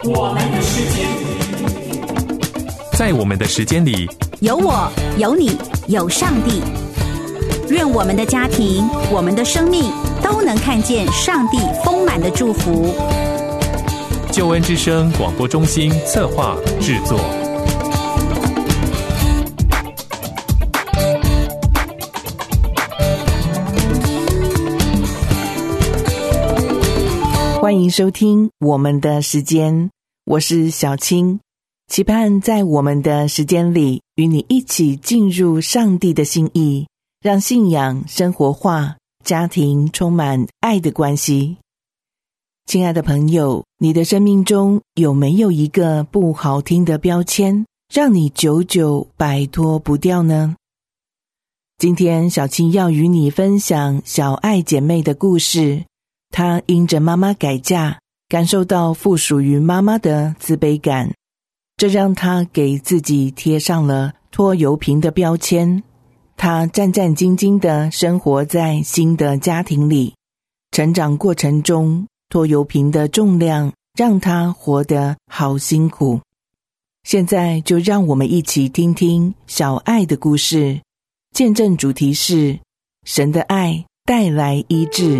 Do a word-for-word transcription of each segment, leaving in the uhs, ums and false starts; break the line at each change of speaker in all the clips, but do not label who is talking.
我们的时间，
在我们的时间里，
有我，有你，有上帝。愿我们的家庭，我们的生命都能看见上帝丰满的祝福。
救恩之声广播中心策划制作。
欢迎收听我们的时间，我是小青，期盼在我们的时间里与你一起进入上帝的心意，让信仰生活化，家庭充满爱的关系。亲爱的朋友，你的生命中有没有一个不好听的标签，让你久久摆脱不掉呢？今天小青要与你分享小爱姐妹的故事。她因着妈妈改嫁，感受到附属于妈妈的自卑感，这让她给自己贴上了拖油瓶的标签。她战战兢兢地生活在新的家庭里，成长过程中，拖油瓶的重量让她活得好辛苦。现在就让我们一起听听小爱的故事，见证主题是神的爱带来医治。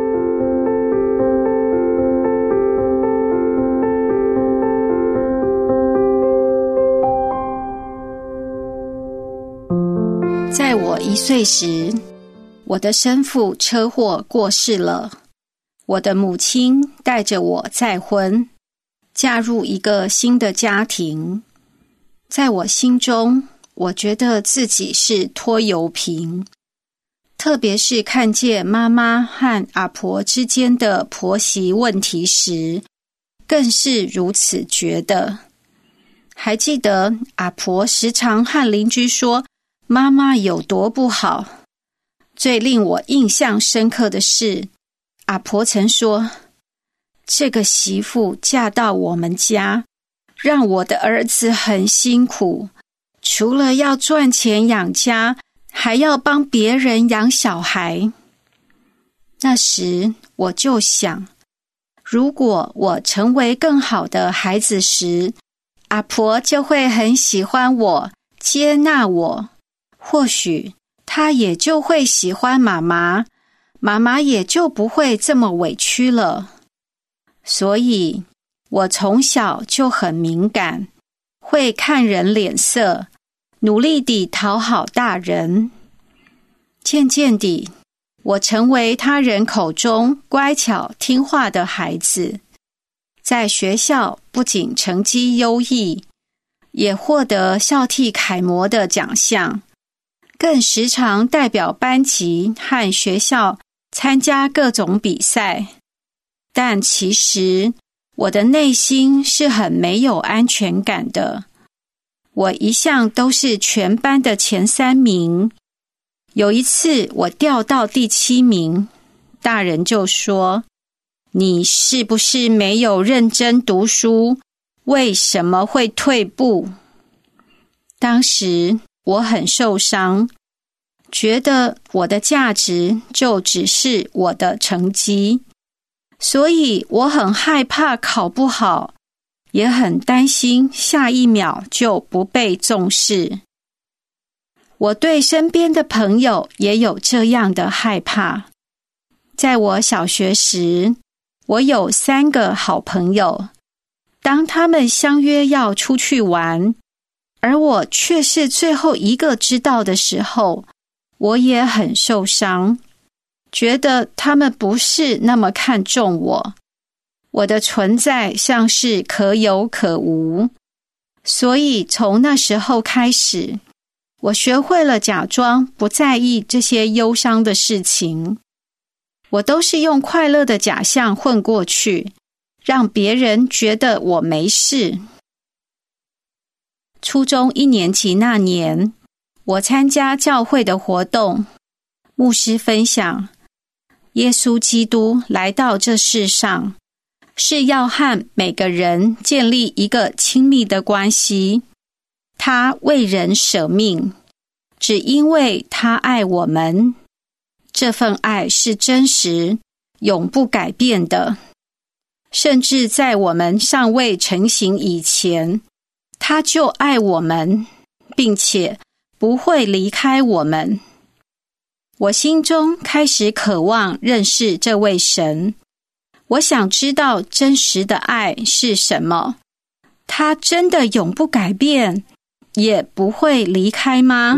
在我一岁时，我的生父车祸过世了。我的母亲带着我再婚，嫁入一个新的家庭。在我心中，我觉得自己是拖油瓶，特别是看见妈妈和阿婆之间的婆媳问题时，更是如此觉得。还记得阿婆时常和邻居说妈妈有多不好。最令我印象深刻的是，阿婆曾说，这个媳妇嫁到我们家，让我的儿子很辛苦，除了要赚钱养家，还要帮别人养小孩。那时我就想，如果我成为更好的孩子时，阿婆就会很喜欢我，接纳我。或许他也就会喜欢妈妈，妈妈也就不会这么委屈了。所以我从小就很敏感，会看人脸色，努力地讨好大人。渐渐地，我成为他人口中乖巧听话的孩子，在学校不仅成绩优异，也获得校替楷模的奖项，更时常代表班级和学校参加各种比赛。但其实我的内心是很没有安全感的。我一向都是全班的前三名，有一次我掉到第七名，大人就说，你是不是没有认真读书？为什么会退步？当时我很受伤，觉得我的价值就只是我的成绩，所以我很害怕考不好，也很担心下一秒就不被重视。我对身边的朋友也有这样的害怕。在我小学时，我有三个好朋友，当他们相约要出去玩，而我却是最后一个知道的时候，我也很受伤，觉得他们不是那么看重我，我的存在像是可有可无。所以从那时候开始，我学会了假装不在意这些忧伤的事情，我都是用快乐的假象混过去，让别人觉得我没事。初中一年级那年，我参加教会的活动，牧师分享，耶稣基督来到这世上，是要和每个人建立一个亲密的关系。他为人舍命，只因为他爱我们。这份爱是真实，永不改变的。 甚至在我们尚未成型以前，他就爱我们，并且不会离开我们。我心中开始渴望认识这位神，我想知道真实的爱是什么。他真的永不改变，也不会离开吗？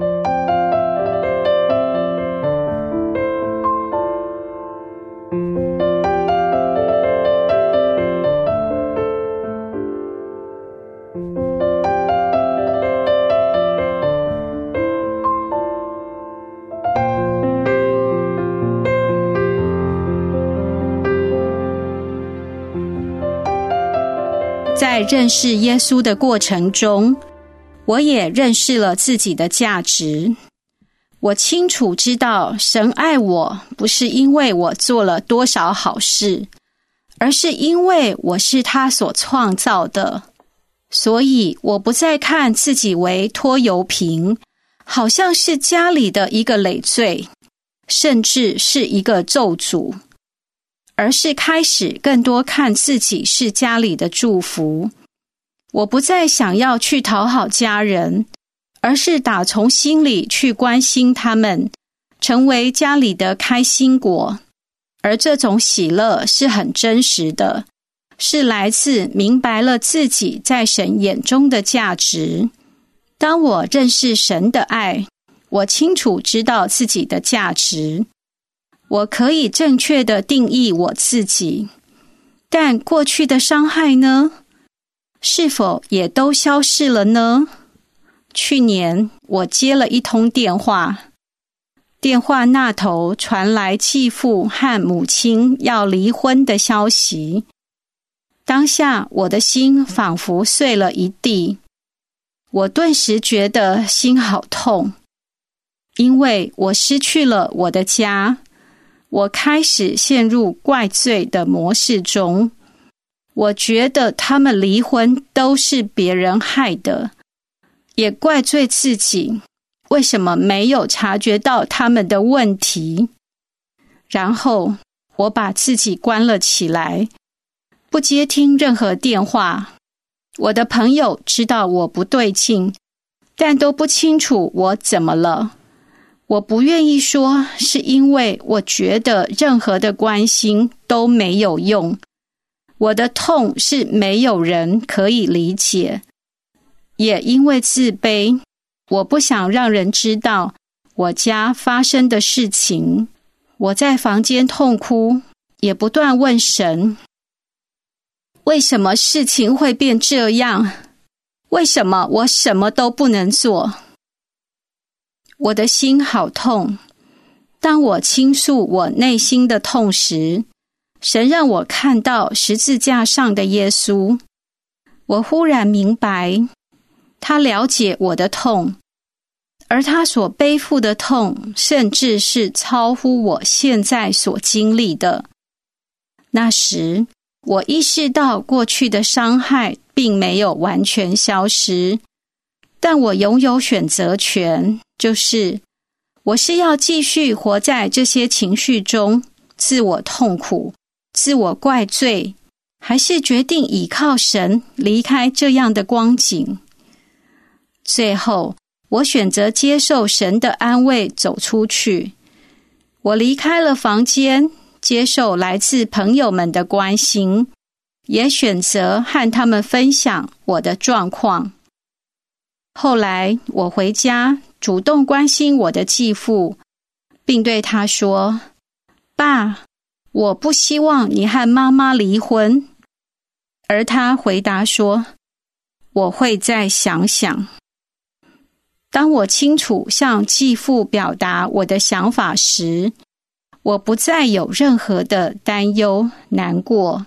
在认识耶稣的过程中，我也认识了自己的价值。我清楚知道神爱我不是因为我做了多少好事，而是因为我是他所创造的。所以我不再看自己为拖油瓶，好像是家里的一个累赘，甚至是一个咒诅，而是开始更多看自己是家里的祝福。我不再想要去讨好家人，而是打从心里去关心他们，成为家里的开心果。而这种喜乐是很真实的，是来自明白了自己在神眼中的价值。当我认识神的爱，我清楚知道自己的价值，我可以正确地定义我自己。但过去的伤害呢？是否也都消逝了呢？去年我接了一通电话，电话那头传来继父和母亲要离婚的消息。当下我的心仿佛碎了一地，我顿时觉得心好痛，因为我失去了我的家。我开始陷入怪罪的模式中，我觉得他们离婚都是别人害的，也怪罪自己为什么没有察觉到他们的问题。然后我把自己关了起来，不接听任何电话。我的朋友知道我不对劲，但都不清楚我怎么了。我不愿意说，是因为我觉得任何的关心都没有用。我的痛是没有人可以理解，也因为自卑，我不想让人知道我家发生的事情。我在房间痛哭，也不断问神，为什么事情会变这样？为什么我什么都不能做？我的心好痛。当我倾诉我内心的痛时，神让我看到十字架上的耶稣。我忽然明白，他了解我的痛，而他所背负的痛，甚至是超乎我现在所经历的。那时，我意识到过去的伤害并没有完全消失，但我拥有选择权，就是我是要继续活在这些情绪中，自我痛苦，自我怪罪，还是决定倚靠神离开这样的光景。最后，我选择接受神的安慰，走出去。我离开了房间，接受来自朋友们的关心，也选择和他们分享我的状况。后来我回家，主动关心我的继父，并对他说：爸，我不希望你和妈妈离婚。而他回答说：我会再想想。当我清楚向继父表达我的想法时，我不再有任何的担忧、难过。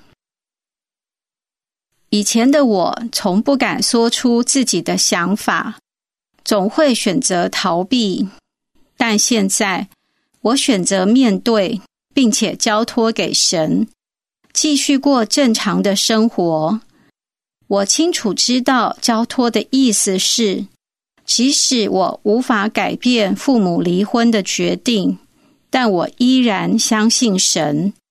以前的我从不敢说出自己的想法，总会选择逃避，但现在我选择面对，并且交托给神，继续过正常的生活。我清楚知道交托的意思是，即使我无法改变父母离婚的决定，但我依然相信神，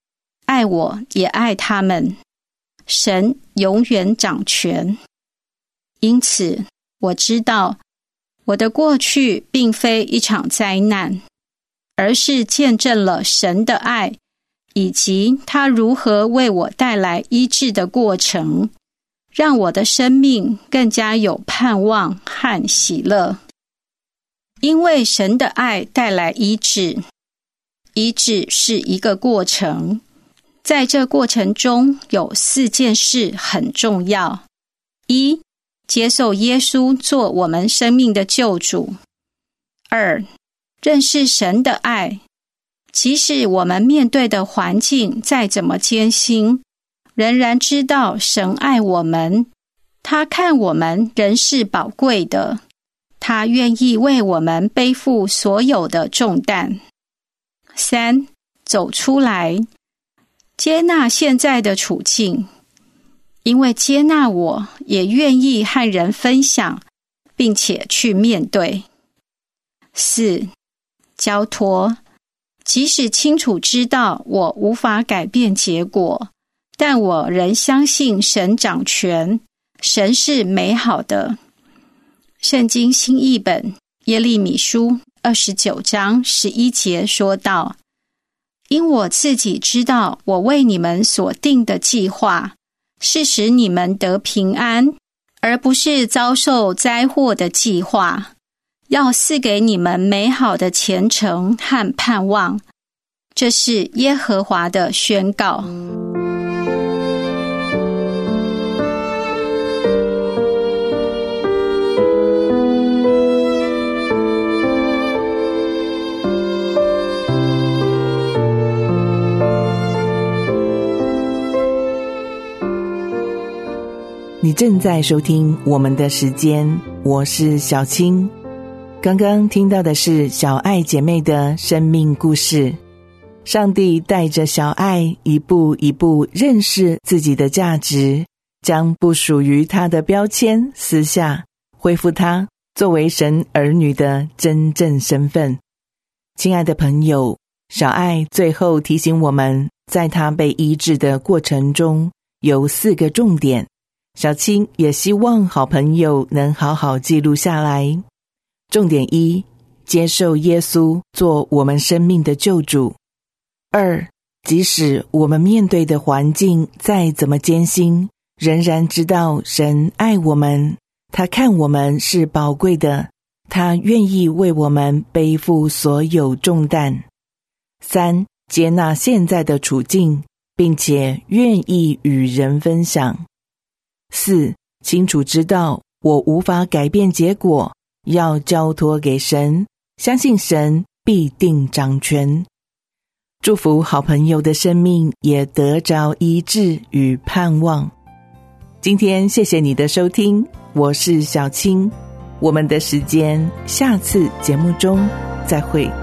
爱我也爱他们。神永远掌权。因此，我知道我的过去并非一场灾难，而是见证了神的爱，以及他如何为我带来医治的过程，让我的生命更加有盼望和喜乐。因为神的爱带来医治，医治是一个过程，在这过程中有四件事很重要：一、接受耶稣做我们生命的救主；二、认识神的爱，即使我们面对的环境再怎么艰辛，仍然知道神爱我们，他看我们仍是宝贵的，他愿意为我们背负所有的重担。三、走出来，接纳现在的处境，因为接纳我也愿意和人分享，并且去面对。四、交托，即使清楚知道我无法改变结果，但我仍相信神掌权，神是美好的。圣经新译本耶利米书二十九章十一节说道：因我自己知道我为你们所定的计划，是使你们得平安，而不是遭受灾祸的计划，要赐给你们美好的前程和盼望。这是耶和华的宣告。
你正在收听我们的时间，我是小青。刚刚听到的是小爱姐妹的生命故事。上帝带着小爱一步一步认识自己的价值，将不属于他的标签撕下，恢复他作为神儿女的真正身份。亲爱的朋友，小爱最后提醒我们，在他被医治的过程中有四个重点，小青也希望好朋友能好好记录下来。重点一，接受耶稣做我们生命的救主。二，即使我们面对的环境再怎么艰辛，仍然知道神爱我们，他看我们是宝贵的，他愿意为我们背负所有重担。三，接纳现在的处境，并且愿意与人分享。四，清楚知道我无法改变结果，要交托给神，相信神必定掌权。祝福好朋友的生命也得着医治与盼望。今天谢谢你的收听，我是小青，我们的时间下次节目中再会。